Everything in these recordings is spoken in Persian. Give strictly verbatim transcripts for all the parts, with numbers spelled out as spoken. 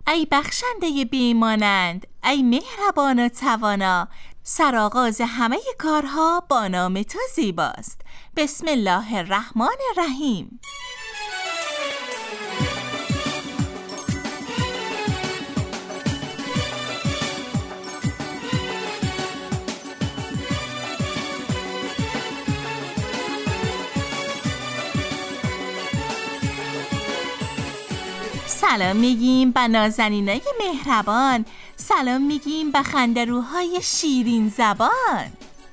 ای بخشنده بیمانند، ای مهربان و توانا، سرآغاز همه کارها با نام تو زیباست. بسم الله الرحمن الرحیم. سلام میگیم به نازنینای مهربان، سلام میگیم به خندروهای شیرین زبان.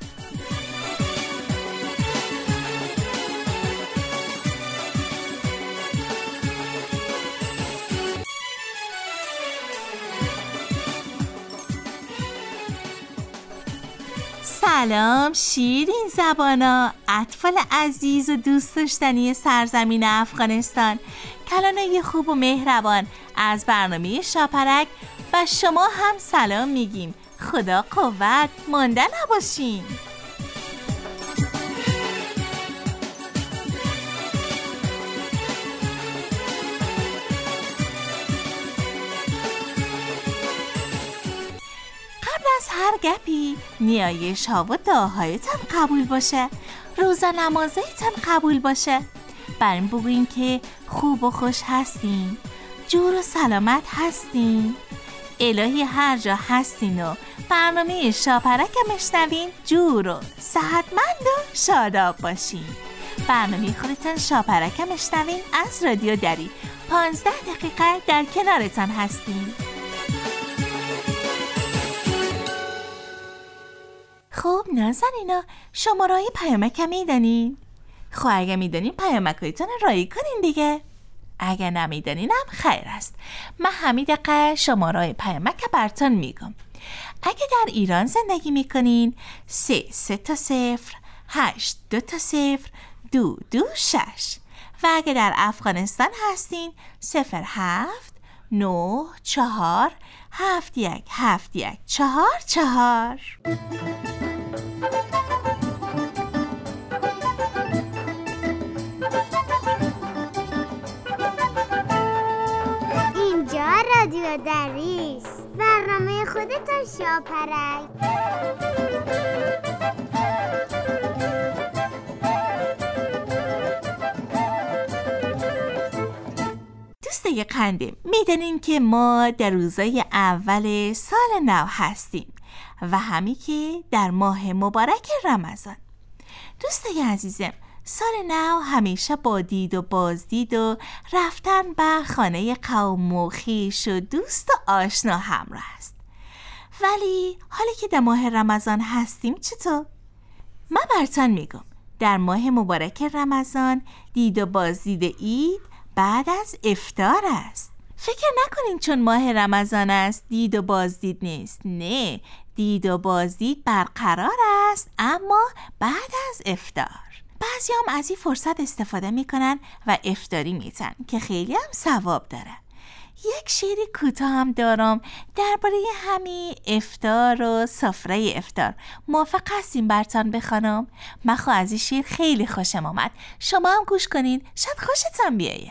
سلام شیرین زبانا، اطفال عزیز و دوست داشتنی سرزمین افغانستان، کلانای خوب و مهربان از برنامه شاپرک و شما هم سلام میگیم. خدا قوت، مانده نباشین. از هر گپی نیایش ها و دعاهایتان قبول باشه، روزا نمازایتان قبول باشه. بر این بگوین که خوب و خوش هستین، جور و سلامت هستین. الهی هر جا هستین و برنامه شاپرکم اشنوین، جور و صحتمند و شاداب باشین. برنامه خودتان شاپرکم اشنوین از رادیو دری، پانزده دقیقه در کنارتان هستین. خب نازنینا، شما رای پیامک میدانین؟ خب اگه میدانین پیامکایتون رای کنین دیگه. اگه نمیدانین هم خیر است. من همین دقیقه شماره پیامک براتون میگم. اگه در ایران زندگی میکنین، سه سه تا صفر هشت دو تا صفر دو دو شش، و اگه در افغانستان هستین، صفر هفت نه چهار هفت یک هفت یک چهار چهار. اینجا رادیو دریست، برنامه خودتان شاپرک. دوستای قندیم، میدونین که ما در روزای اول سال نو هستیم و همی که در ماه مبارک رمضان. دوستای عزیزم، سال نو همیشه با دید و بازدید و رفتن به خانه قوم و خویش و دوست و آشنا همراه است. ولی حالی که در ماه رمضان هستیم چطور؟ من براتون میگم در ماه مبارک رمضان دید و بازدید عید بعد از افطار است. فکر نکنین چون ماه رمضان است دید و بازدید نیست. نه، دید و بازدید برقرار است، اما بعد از افطار. بعضی هم از این فرصت استفاده میکنن و افطاری میتن که خیلی هم ثواب داره. یک شعری کوتاه هم دارم درباره همین افطار و سفره افطار. موافق هستین براتون بخوانم؟ من خب از این شعر خیلی خوشم آمد، شما هم گوش کنین، شاید خوشتون بیایه.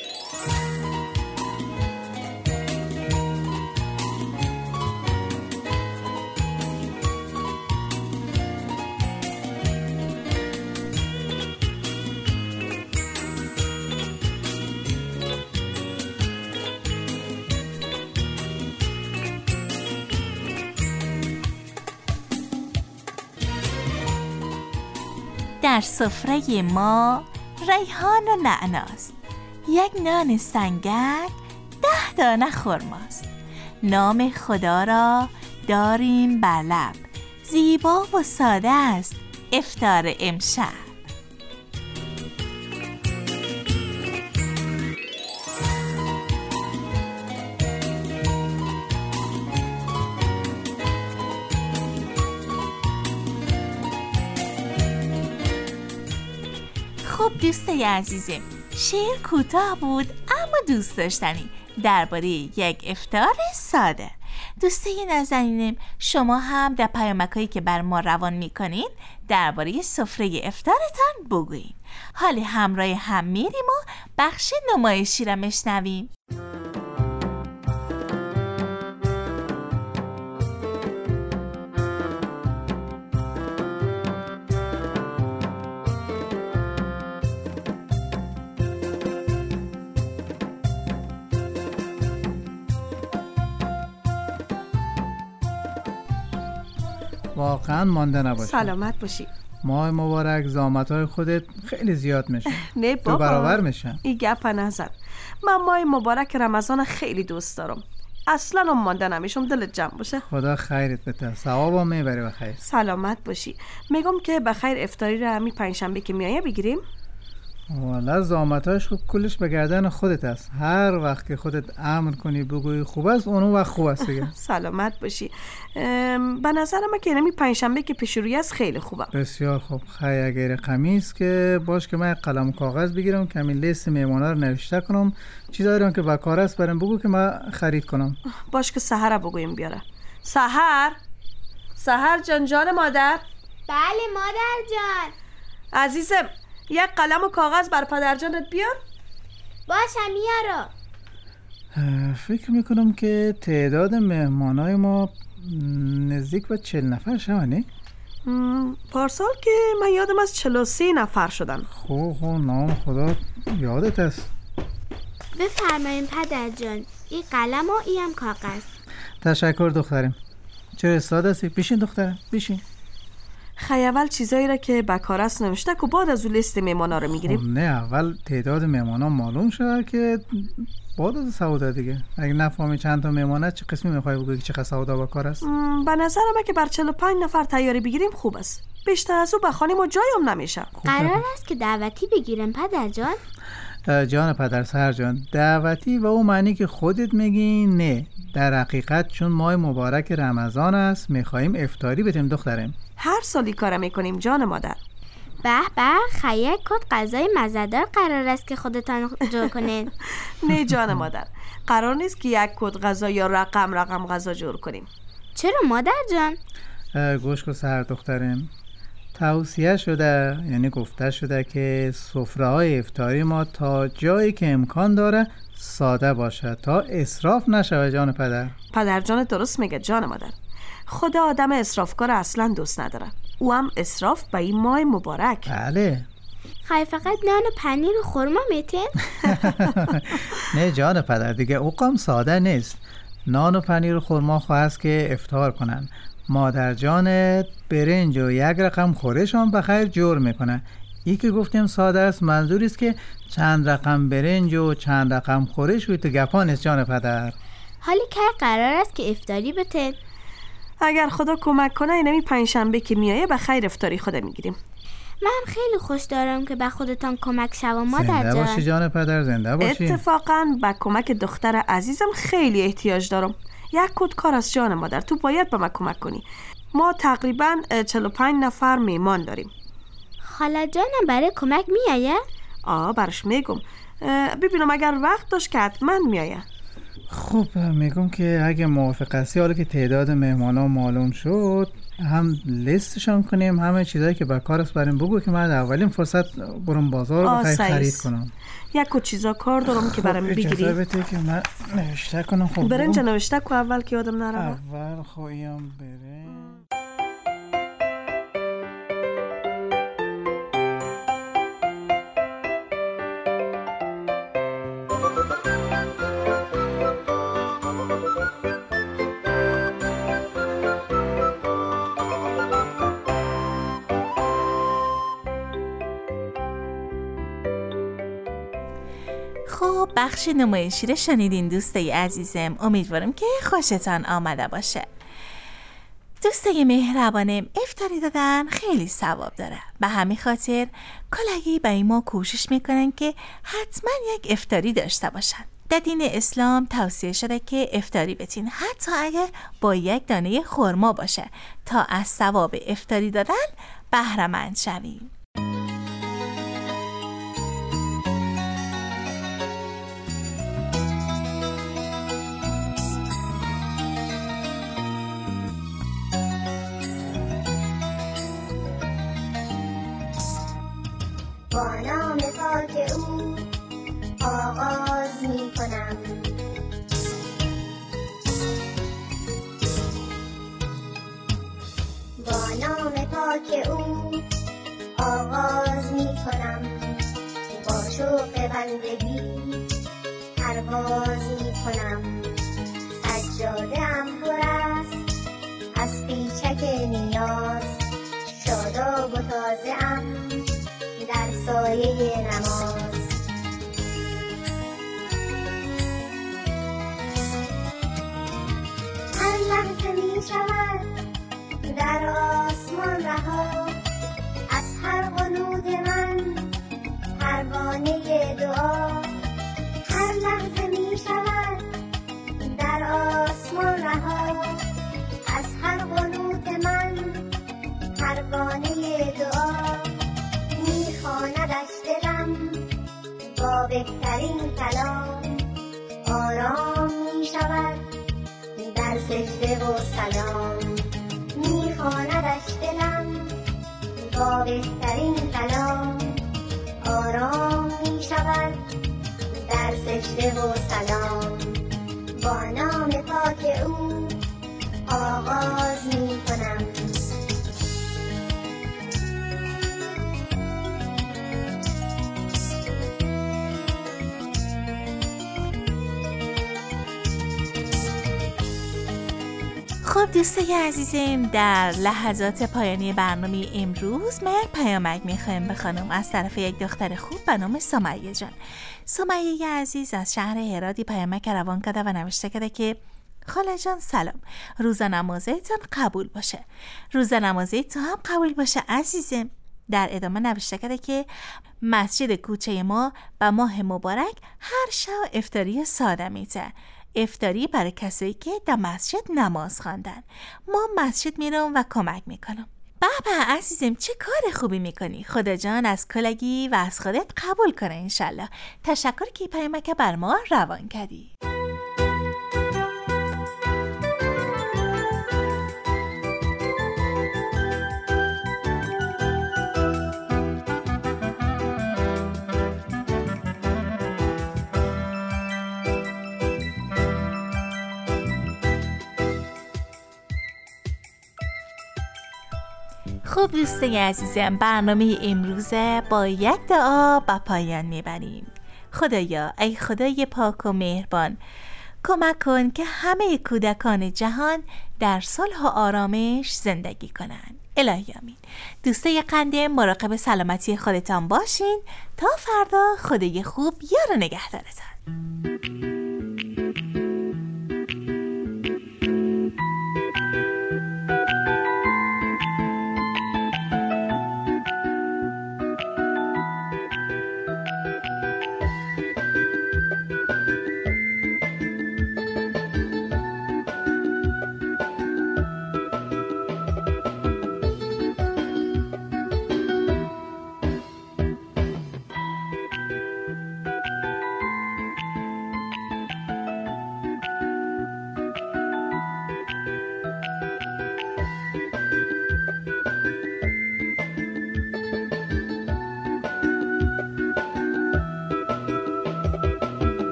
در سفره ما ریحان و نعناست، یک نان سنگک ده دانه خرماست. نام خدا را داریم بر لب، زیبا و ساده است افطار امشب. خب دوستای عزیزم، شعر کوتاه بود اما دوست داشتنی درباره یک افطار ساده. دوستای نازنینم، شما هم در پیامک‌هایی که بر ما روان می‌کنین درباره سفره افطارتان بگوین. حالا همراه هم میریم و بخش نمایشی را میشنویم. واقعا مانده نباشی. سلامت باشی. ماه مبارک زحمت‌های خودت خیلی زیاد میشه. نه بابا، دو برابر میشن. این گپ نزن. من ماه مبارک رمضان خیلی دوست دارم. اصلا هم مانده نمیشم. دلت جمع باشه. خدا خیرت بده. ثوابم میبری بخیر. سلامت باشی. میگم که بخیر افطاری رو همین پنجشنبه که میایه بگیریم. والا زحمتاش خوب کلش به گردن خودت است. هر وقت که خودت امر کنی بگوی خوب است، اون وقت خوب است دیگه. سلامت باشی. به نظر من که همین پنجشنبه که پیش روی است خیلی خوبه. بسیار خوب. خیلی اگر قمیص که باش که من قلم و کاغذ بگیرم که همین لیست میمونا رو نوشته کنم، چیزایی رو که با کار است برام بگو که من خرید کنم. باش که سحر بگویم بیاره. سحر سحر جان جان مادر. بله مادر جان. عزیزم یک قلم و کاغذ بر پدر جانت بیار. باشم میارم. فکر میکنم که تعداد مهمانای ما نزدیک به چهل نفر شونه. پارسال که من یادم از چهل و سه نفر شدن. خوب خوب نام خدا یادت است. بفرمایید پدر جان. این قلم و این کاغذ. تشکر دخترم. چرا استاد هستی؟ بشین دخترم بشین. خیلی اول چیزایی را که بکار است نوشته که بعد از اون لیست میمانا رو میگیریم. خب نه اول تعداد میمانا معلوم شد که بعد از سودا دیگه. اگه نفهمی چند تا میمانه چه قسمی میخوای بگی چه سودا بکار است؟ به نظر من که بر چهل و پنج نفر تیاری بگیریم خوب است. بیشتر از اون بخانه ما جایم نمیشه. قرار است که دعوتی بگیریم پدر جان؟ جان پدر سر جان، دعوتی و اون معنی که خودت میگی نه. در حقیقت چون ماه مبارک رمضان است میخواییم افطاری بدیم دخترم. هر سالی کار میکنیم جان مادر. به به خیلی کد غذای مزه‌دار قرار است که خودتان جور کنین. نه جان مادر، قرار نیست که یک کد غذا یا رقم رقم غذا جور کنیم. چرا مادر جان؟ گوش کن سر دخترم، توصیه شده یعنی گفته شده که سفره‌های افطاری ما تا جایی که امکان داره ساده باشه تا اسراف نشه جان پدر. پدر جان درست میگه جان مادر. خدا آدم اسرافکار اصلا دوست نداره. او هم اسراف به این ماه مبارک. بله. خیلی فقط نان و پنیر و خورما میتین؟ نه جان پدر دیگه او قام ساده نیست. نان و پنیر و خورما خواست که افطار کنن. مادر جانت برنج و یک رقم خورش هم بخیر جور میکنه. ای که گفتیم ساده است منظوری است که چند رقم برنج و چند رقم خورش و تو گپا نیست جان پدر. حالی که قرار است که افطاری بتین؟ اگر خدا کمک کنه اینمی پنجشنبه که میایه به خیر افطاری خود میگیریم. من خیلی خوش دارم که به خودتان کمک شوم مادر جان. زنده باشی جان پدر، زنده باشی. اتفاقا به کمک دختر عزیزم خیلی احتیاج دارم. یک کد کار از جان مادر، تو باید به من کمک کنی. ما تقریبا چهل و پنج نفر میمان داریم. خاله جانم برای کمک میایه؟ آه برش میگم. ببینم اگر وقت داشت که حتما میایه. خب میگم که اگه موافق هستی حالا که تعداد مهمانا معلوم شد هم لیستشان کنیم همه چیزایی که به کار است بریم بگو که من اولین فرصت برم بازار رو بخیر خرید کنم. یک و چیزا کار دارم که برام بگیری. اجازه بده که من نوشته کنم. خب برنج نوشته که اول که یادم نره. اول خویم برنج. خب بخش نمایشی رو شنیدین دوستای عزیزم. امیدوارم که خوشتان آمده باشه. دوستای مهربانم، افطاری دادن خیلی ثواب داره. به همین خاطر کلاگی برای ما کوشش میکنن که حتما یک افطاری داشته باشن. در دین اسلام توصیه شده که افطاری بتین حتی اگه با یک دانه خرما باشه تا از ثواب افطاری دادن بهره مند شویم. با نام پاک او آغاز می کنم، با نام پاک او آغاز می کنم، با شوق بندگی پرواز می کنم. سجاده ام پر است از پیچک نیاز سایه نماز. هر لحظه می شود در آسمان رها، از هر قنود من پروانه دعا. هر لحظه می شود در آسمان رها، از هر قنود من پروانه دعا. می خواندش دلم با بهترین کلام، آرام می شود در سجده و سلام. می خواندش دلم با بهترین کلام، آرام می شود در سجده و سلام. با نام پاک او آغاز می کنم. خب دوستای عزیزم، در لحظات پایانی برنامه امروز ما یک پیامک میخوایم بخونم از طرف یک دختر خوب به نام سمیه جان. سمیه عزیز از شهر هرات پیامک روان کرده و نوشته کرده که خاله جان سلام، روز نمازتون قبول باشه. روز نمازت تو هم قبول باشه عزیزم. در ادامه نوشته کرده که مسجد کوچه ما به ماه مبارک هر شب افطاری ساده میده. افطاری برای کسایی که در مسجد نماز خواندن. ما مسجد میرم و کمک میکنم. بابا عزیزم چه کار خوبی میکنی. خدا جان از کلگی و از خودت قبول کنه انشالله. تشکر که پیامک بر ما روان کردی. خب دوستای عزیزم، برنامه امروزه با یک دعا به پایان میبریم. خدایا ای خدای پاک و مهربان، کمک کن که همه کودکان جهان در صلح و آرامش زندگی کنند. الهی آمین. دوستای قنده، مراقب سلامتی خودتان باشین تا فردا. خدای خوب یار نگهدارتان.